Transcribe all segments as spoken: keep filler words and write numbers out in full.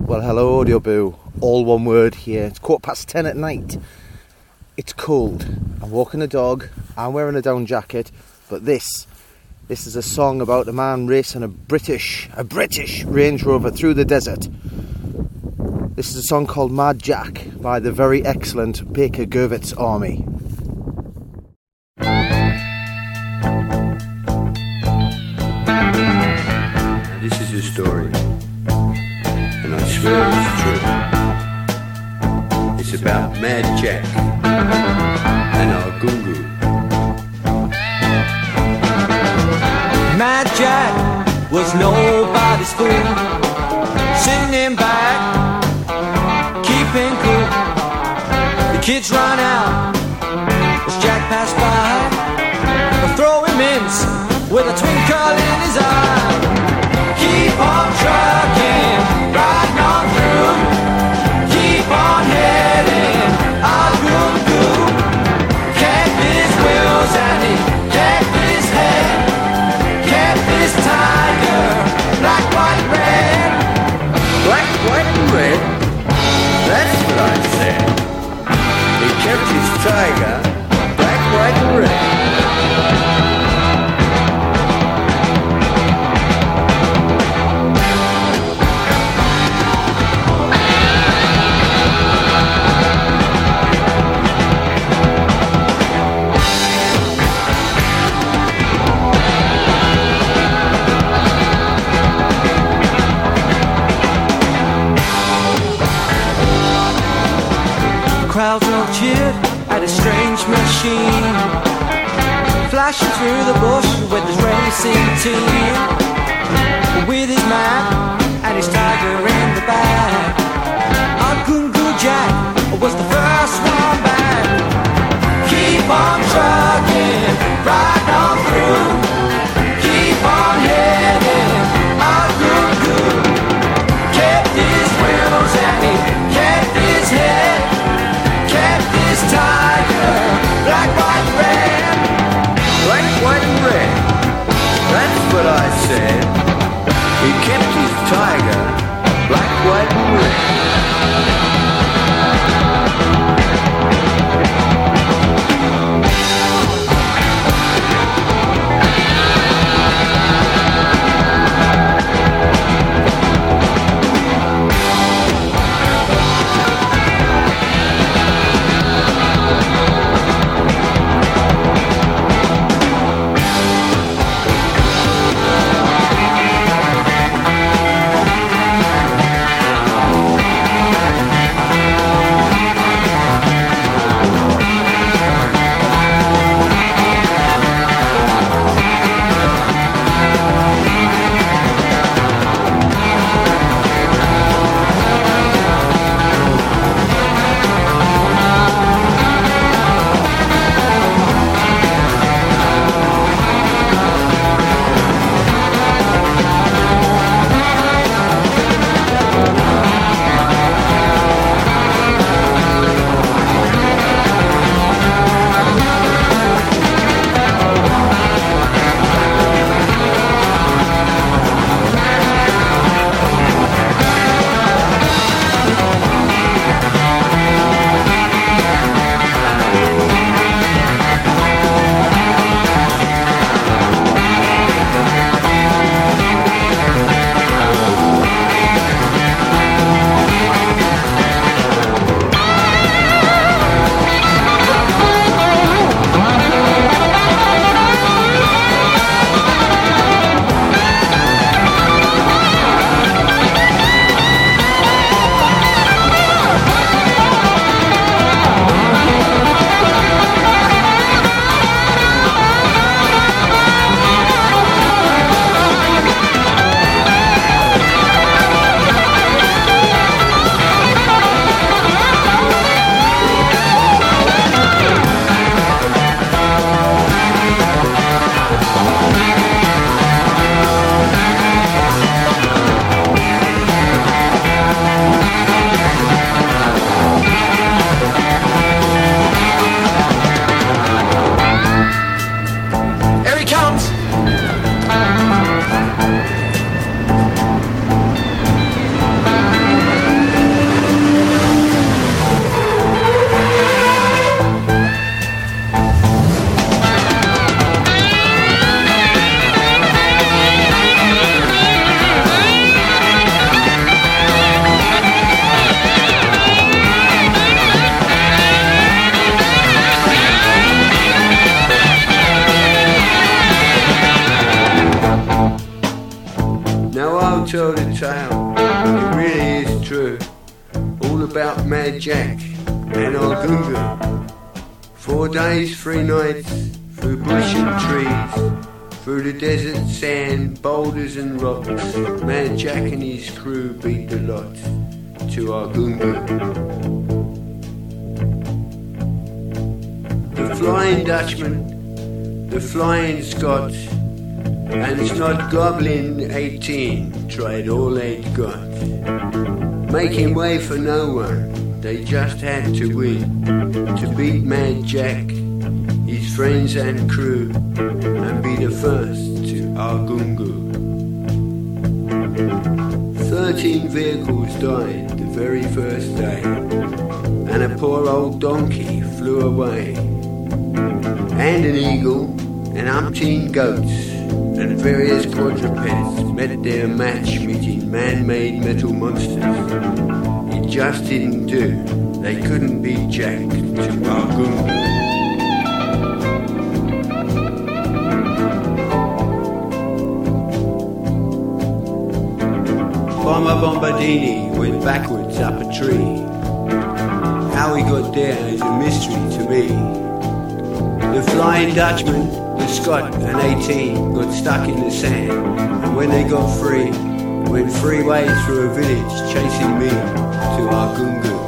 Well, hello, Audio Boo. All one word here. It's quarter past ten at night. It's cold. I'm walking the dog. I'm wearing a down jacket. But this, this is a song about a man racing a British, a British Range Rover through the desert. This is a song called Mad Jack by the very excellent Baker Gurvitz Army. This is a story, and I swear it's true. It's about Mad Jack and our Gungu. Mad Jack was nobody's fool, sitting back, keeping cool. The kids run out as Jack passed by, throwing mints with a twinkle in his eye. Keep on trucking, riding on through. Keep on heading, our Gungu. Kept his wheels and he kept his head. Kept his tiger, black, white, red. Black, white and red? That's what I said. He kept his tiger, black, white and red. Crowds all cheered at a strange machine, flashing through the bush with his racing team, with his map and his tiger in the back. Our Gungu Jack was the first one back. Keep on trucking, right on through. Keep on heading, our Gungu. Kept his wheels and he kept his head. Kept his tiger, black, white, red. Black, white and red. That's what I said. He kept his tiger, black, white and red. tell the tale, it really is true, all about Mad Jack and Argungu. Four days, three nights, through bush and trees, through the desert, sand, boulders and rocks, Mad Jack and his crew beat the lot to Argungu. The Flying Dutchman, the Flying Scot, and Snot Goblin eighteen tried all they'd got, making way for no one, they just had to win, to beat Mad Jack, his friends and crew, and be the first to Argungu. Thirteen vehicles died the very first day, and a poor old donkey flew away, and an eagle, and umpteen goats, and various quadrupeds met their match meeting man-made metal monsters. It just didn't do, they couldn't beat Jack to Argungu. Bomber Bombardini went backwards up a tree. How he got there is a mystery to me. The Flying Dutchman, the Scot and eighteen got stuck in the sand, and when they got free, went three ways through a village chasing me to Argungu.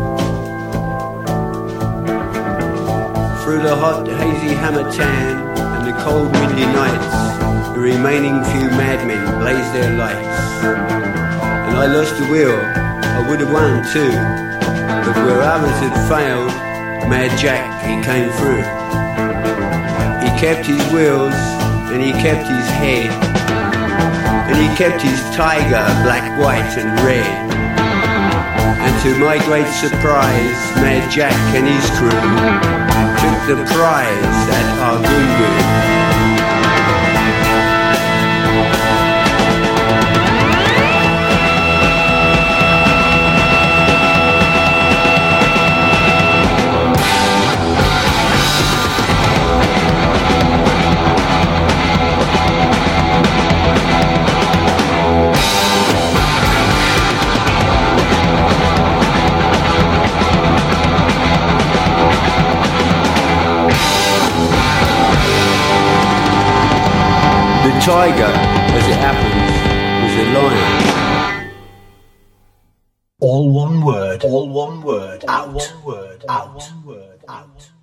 Through the hot hazy Hamatan and the cold windy nights, the remaining few madmen blazed their lights. And I lost the wheel, I would have won too, but where others had failed, Mad Jack, he came through. He kept his wheels, and he kept his head, and he kept his tiger black, white and red. And to my great surprise, Mad Jack and his crew took the prize at Argungu. The tiger, as it happens, was a lion. All one word, all one word, out, one word, out, one word, out.